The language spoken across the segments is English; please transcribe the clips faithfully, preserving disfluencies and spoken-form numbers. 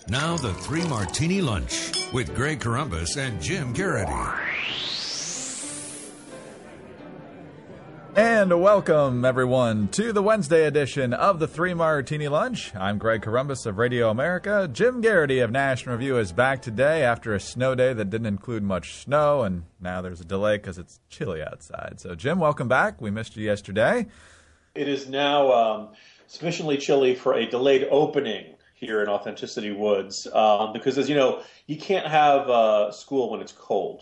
Now the Three Martini Lunch with Greg Corombos and Jim Garrity. And welcome, everyone, to the Wednesday edition of the Three Martini Lunch. I'm Greg Corombos of Radio America. Jim Garrity of National Review is back today after a snow day that didn't include much snow, and now there's a delay because it's chilly outside. So, Jim, welcome back. We missed you yesterday. It is now um, sufficiently chilly for a delayed opening here in Authenticity Woods, um, because, as you know, you can't have uh, school when it's cold.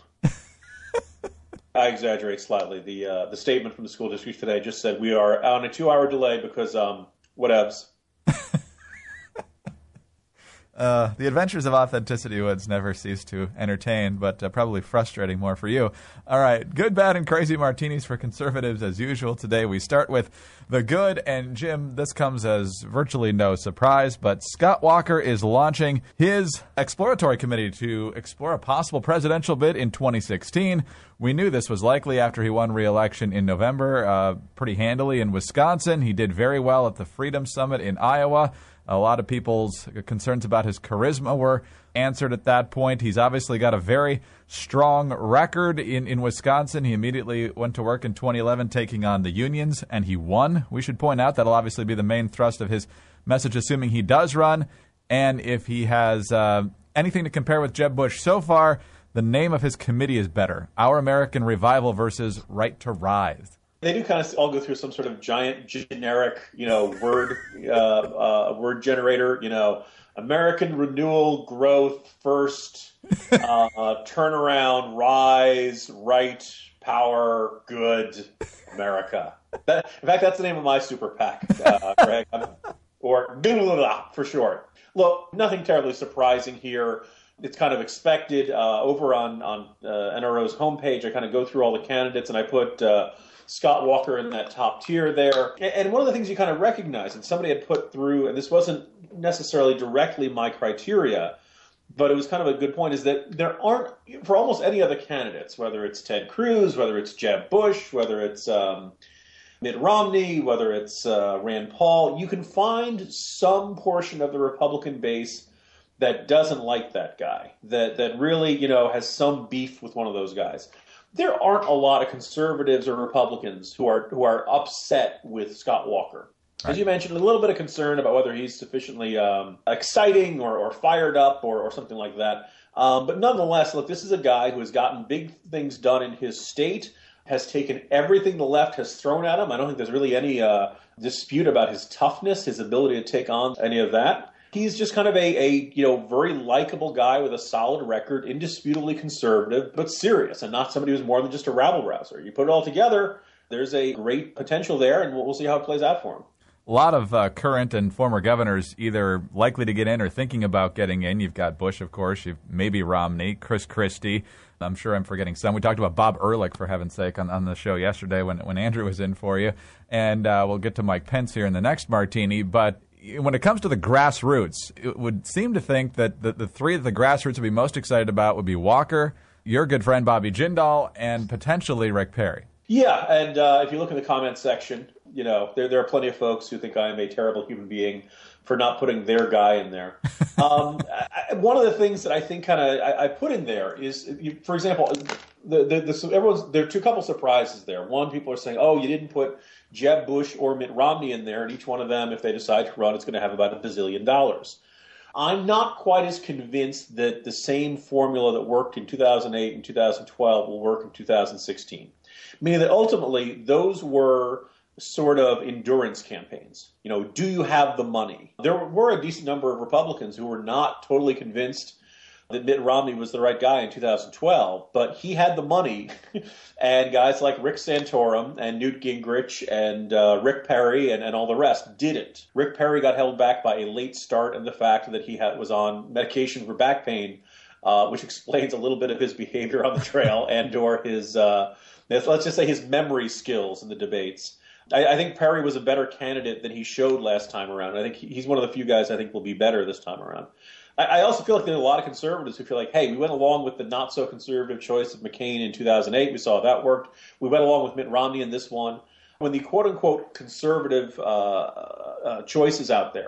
I exaggerate slightly. The uh, the statement from the school district today just said we are on a two-hour delay because um, whatevs. Uh, the adventures of Authenticity Woods never cease to entertain, but uh, probably frustrating more for you. All right, good, bad, and crazy martinis for conservatives as usual. Today we start with the good, and Jim, this comes as virtually no surprise, but Scott Walker is launching his exploratory committee to explore a possible presidential bid in twenty sixteen. We knew this was likely after he won re-election in November uh, pretty handily in Wisconsin. He did very well at the Freedom Summit in Iowa. A lot of people's concerns about his charisma were answered at that point. He's obviously got a very strong record in, in Wisconsin. He immediately went to work in twenty eleven taking on the unions, and he won. We should point out that'll obviously be the main thrust of his message, assuming he does run. And if he has uh, anything to compare with Jeb Bush so far, the name of his committee is better. Our American Revival versus Right to Rise. They do kind of all go through some sort of giant generic, you know, word uh, uh, word generator. You know, American renewal, growth, first, uh, uh, turnaround, rise, right, power, good, America. That, in fact, that's the name of my super PAC, uh, Greg, or blah, blah, blah, for short. Look, nothing terribly surprising here. It's kind of expected. Uh, over on on uh, N R O's homepage, I kind of go through all the candidates, and I put Uh, Scott Walker in that top tier there. And one of the things you kind of recognize, and somebody had put through, and this wasn't necessarily directly my criteria, but it was kind of a good point, is that there aren't, for almost any other candidates, whether it's Ted Cruz, whether it's Jeb Bush, whether it's um, Mitt Romney, whether it's uh, Rand Paul, you can find some portion of the Republican base that doesn't like that guy, that, that really, you know, has some beef with one of those guys. There aren't a lot of conservatives or Republicans who are who are upset with Scott Walker. As right. You mentioned, a little bit of concern about whether he's sufficiently um, exciting or, or fired up or, or something like that. Um, but nonetheless, look, this is a guy who has gotten big things done in his state, has taken everything the left has thrown at him. I don't think there's really any uh, dispute about his toughness, his ability to take on any of that. He's just kind of a, a you know very likable guy with a solid record, indisputably conservative, but serious, and not somebody who's more than just a rabble-rouser. You put it all together, there's a great potential there, and we'll, we'll see how it plays out for him. A lot of uh, current and former governors either likely to get in or thinking about getting in. You've got Bush, of course. You've maybe Romney, Chris Christie. I'm sure I'm forgetting some. We talked about Bob Ehrlich, for heaven's sake, on, on the show yesterday when, when Andrew was in for you. And uh, we'll get to Mike Pence here in the next martini, but when it comes to the grassroots, it would seem to think that the, the three that the grassroots would be most excited about would be Walker, your good friend Bobby Jindal, and potentially Rick Perry. Yeah, and uh, if you look in the comments section, you know, there there are plenty of folks who think I am a terrible human being for not putting their guy in there. Um, I, one of the things that I think kind of I, I put in there is, you, for example, the, the, the everyone's there are two couple surprises there. One, people are saying, "Oh, you didn't put Jeb Bush or Mitt Romney in there," and each one of them, if they decide to run, it's going to have about a bazillion dollars. I'm not quite as convinced that the same formula that worked in two thousand eight and two thousand twelve will work in two thousand sixteen. Meaning that ultimately those were sort of endurance campaigns. You know, do you have the money? There were a decent number of Republicans who were not totally convinced that Mitt Romney was the right guy in two thousand twelve, but he had the money, and guys like Rick Santorum and Newt Gingrich and uh, Rick Perry and, and all the rest didn't. Rick Perry got held back by a late start and the fact that he had, was on medication for back pain, uh, which explains a little bit of his behavior on the trail and or his, uh, let's just say his memory skills in the debates. I, I think Perry was a better candidate than he showed last time around. I think he's one of the few guys I think will be better this time around. I also feel like there are a lot of conservatives who feel like, hey, we went along with the not-so-conservative choice of McCain in two thousand eight. We saw that worked. We went along with Mitt Romney in this one. When the quote-unquote conservative uh, uh, choices out there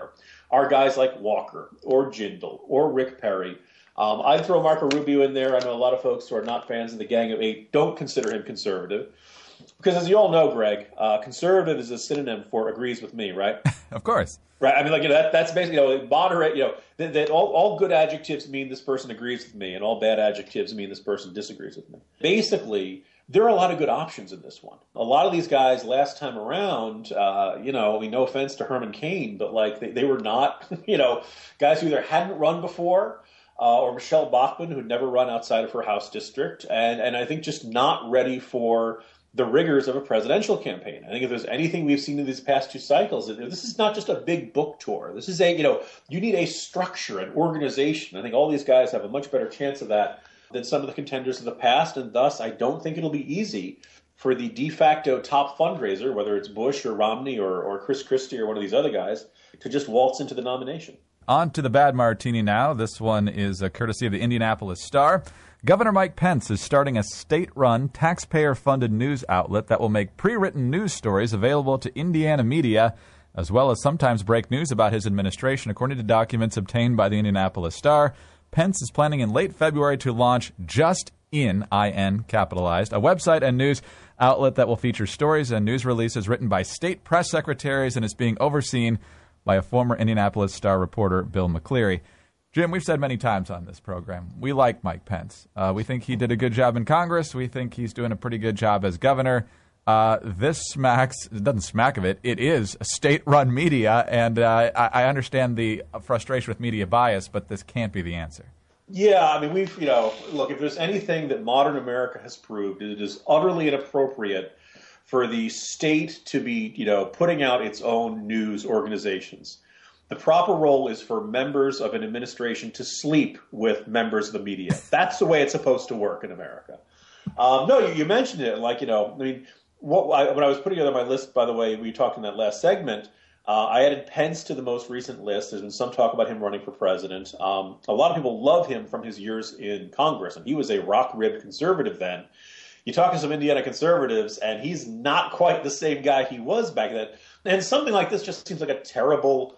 are guys like Walker or Jindal or Rick Perry. Um, I'd throw Marco Rubio in there. I know a lot of folks who are not fans of the Gang of Eight don't consider him conservative. Because as you all know, Greg, uh, conservative is a synonym for agrees with me, right? Of course. Right. I mean, like, you know, that, that's basically, you know, moderate, you know, that, that all, all good adjectives mean this person agrees with me, and all bad adjectives mean this person disagrees with me. Basically, there are a lot of good options in this one. A lot of these guys last time around, uh, you know, I mean, no offense to Herman Cain, but like they, they were not, you know, guys who either hadn't run before, uh, or Michelle Bachmann, who'd never run outside of her House district, and, and I think just not ready for the rigors of a presidential campaign. I think if there's anything we've seen in these past two cycles, this is not just a big book tour. This is a, you know, you need a structure, an organization. I think all these guys have a much better chance of that than some of the contenders of the past, and thus I don't think it'll be easy for the de facto top fundraiser, whether it's Bush or Romney or, or Chris Christie or one of these other guys, to just waltz into the nomination. On to the bad martini now. This one is a courtesy of the Indianapolis Star. Governor Mike Pence is starting a state-run, taxpayer-funded news outlet that will make pre-written news stories available to Indiana media, as well as sometimes break news about his administration. According to documents obtained by the Indianapolis Star, Pence is planning in late February to launch Just In, I N capitalized, a website and news outlet that will feature stories and news releases written by state press secretaries and is being overseen by a former Indianapolis Star reporter, Bill McCleary. Jim, we've said many times on this program, we like Mike Pence. Uh, we think he did a good job in Congress. We think he's doing a pretty good job as governor. Uh, this smacks, it doesn't smack of it, it is state-run media, and uh, I, I understand the frustration with media bias, but this can't be the answer. Yeah, I mean, we've, you know, look, if there's anything that modern America has proved, it is utterly inappropriate for the state to be, you know, putting out its own news organizations. The proper role is for members of an administration to sleep with members of the media. That's the way it's supposed to work in America. Um, no, you, you mentioned it. Like, you know, I mean, what, I, when I was putting together my list, by the way, we talked in that last segment, uh, I added Pence to the most recent list. There's been some talk about him running for president. Um, a lot of people love him from his years in Congress, and he was a rock-ribbed conservative then. You talk to some Indiana conservatives, and he's not quite the same guy he was back then. And something like this just seems like a terrible...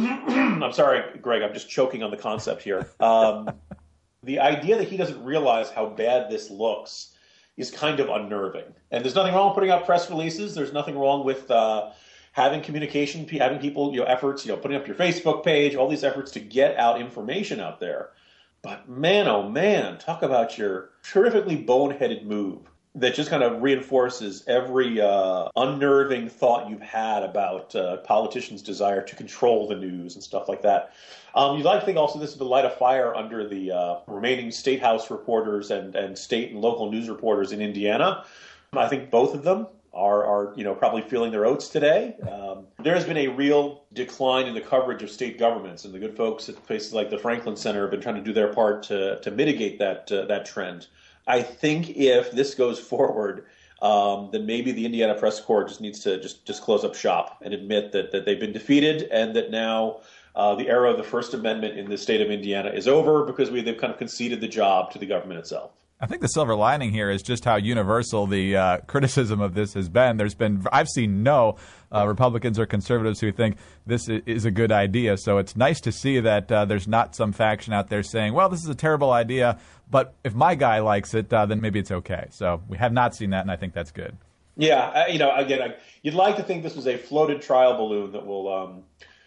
I'm sorry, Greg, I'm just choking on the concept here. Um, the idea that he doesn't realize how bad this looks is kind of unnerving. And there's nothing wrong with putting out press releases. There's nothing wrong with uh, having communication, having people, you know, efforts, you know, putting up your Facebook page, all these efforts to get out information out there. But man, oh man, talk about your terrifically boneheaded move that just kind of reinforces every uh, unnerving thought you've had about uh, politicians' desire to control the news and stuff like that. Um, you'd like to think also this is to light a fire under the uh, remaining state house reporters and, and state and local news reporters in Indiana. I think both of them are, are you know, probably feeling their oats today. Um, there has been a real decline in the coverage of state governments, and the good folks at places like the Franklin Center have been trying to do their part to, to mitigate that uh, that trend. I think if this goes forward, um, then maybe the Indiana Press Corps just needs to just, just close up shop and admit that, that they've been defeated and that now uh, the era of the First Amendment in the state of Indiana is over because we, they've kind of conceded the job to the government itself. I think the silver lining here is just how universal the uh, criticism of this has been. There's been, I've seen no uh, Republicans or conservatives who think this is a good idea. So it's nice to see that uh, there's not some faction out there saying, well, this is a terrible idea, but if my guy likes it, uh, then maybe it's okay. So we have not seen that, and I think that's good. Yeah, you know, again, I, you'd like to think this was a floated trial balloon that will um,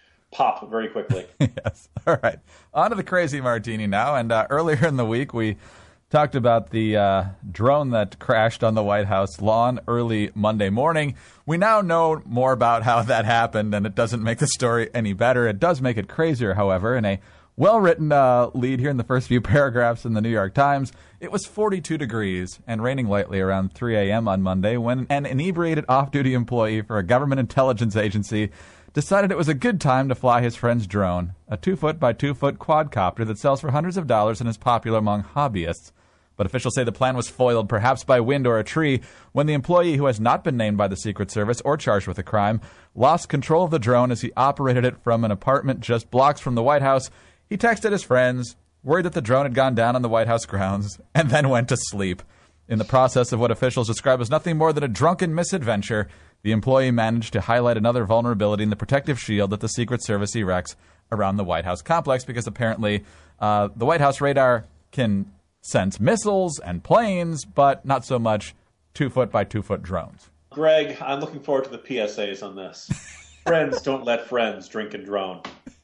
pop very quickly. Yes. All right. On to the crazy martini now. And uh, earlier in the week, we talked about the uh, drone that crashed on the White House lawn early Monday morning. We now know more about how that happened, and it doesn't make the story any better. It does make it crazier, however. In a well-written uh, lead here in the first few paragraphs in the New York Times, it was forty-two degrees and raining lightly around three a.m. on Monday when an inebriated off-duty employee for a government intelligence agency decided it was a good time to fly his friend's drone, a two-foot by two-foot quadcopter that sells for hundreds of dollars and is popular among hobbyists. But officials say the plan was foiled, perhaps by wind or a tree, when the employee, who has not been named by the Secret Service or charged with a crime, lost control of the drone as he operated it from an apartment just blocks from the White House. He texted his friends, worried that the drone had gone down on the White House grounds, and then went to sleep. In the process of what officials describe as nothing more than a drunken misadventure, the employee managed to highlight another vulnerability in the protective shield that the Secret Service erects around the White House complex because apparently uh, the White House radar can sense missiles and planes, but not so much two-foot by two-foot drones. Greg, I'm looking forward to the P S As on this. Friends don't let friends drink and drone.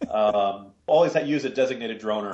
Um, always use a designated droner.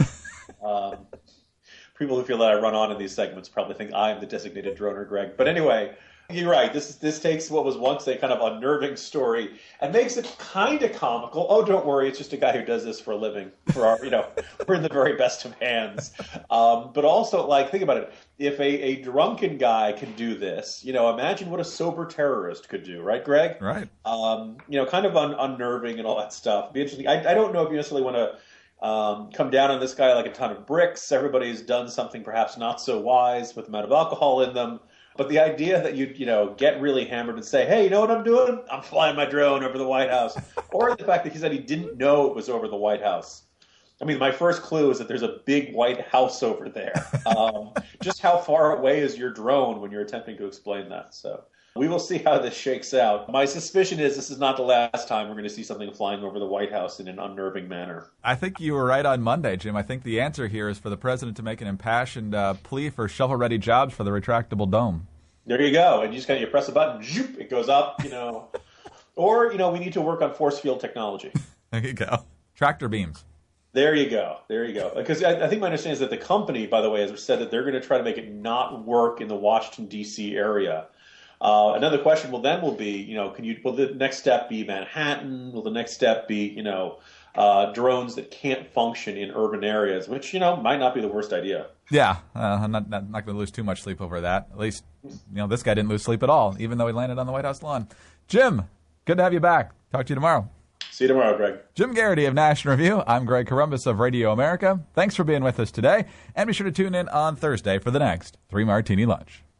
Um, people who feel that I run on in these segments probably think I'm the designated droner, Greg. But anyway, you're right. This this takes what was once a kind of unnerving story and makes it kind of comical. Oh, don't worry, it's just a guy who does this for a living. For our, you know, we're in the very best of hands. Um, but also, like, think about it. If a, a drunken guy can do this, you know, imagine what a sober terrorist could do, right, Greg? Right. Um, you know, kind of un- unnerving and all that stuff. It'd be interesting. I, I don't know if you necessarily want to um, come down on this guy like a ton of bricks. Everybody's done something perhaps not so wise with the amount of alcohol in them. But the idea that you you know get really hammered and say, hey, you know what I'm doing? I'm flying my drone over the White House. Or the fact that he said he didn't know it was over the White House. I mean, my first clue is that there's a big White House over there. Um, just how far away is your drone when you're attempting to explain that? So we will see how this shakes out. My suspicion is this is not the last time we're going to see something flying over the White House in an unnerving manner. I think you were right on Monday, Jim. I think the answer here is for the president to make an impassioned uh, plea for shovel-ready jobs for the retractable dome. There you go. And you just kind of you press a button, zoop, it goes up, you know. Or, you know, we need to work on force field technology. There you go. Tractor beams. There you go. There you go. Because I, I think my understanding is that the company, by the way, has said that they're going to try to make it not work in the Washington, D C area. Uh, another question will then will be, you know, can you? Will the next step be Manhattan? Will the next step be, you know, uh, drones that can't function in urban areas, which, you know, might not be the worst idea. Yeah, uh, I'm not, not, not going to lose too much sleep over that. At least, you know, this guy didn't lose sleep at all, even though he landed on the White House lawn. Jim, good to have you back. Talk to you tomorrow. See you tomorrow, Greg. Jim Garrity of National Review. I'm Greg Corombos of Radio America. Thanks for being with us today, and be sure to tune in on Thursday for the next Three Martini Lunch.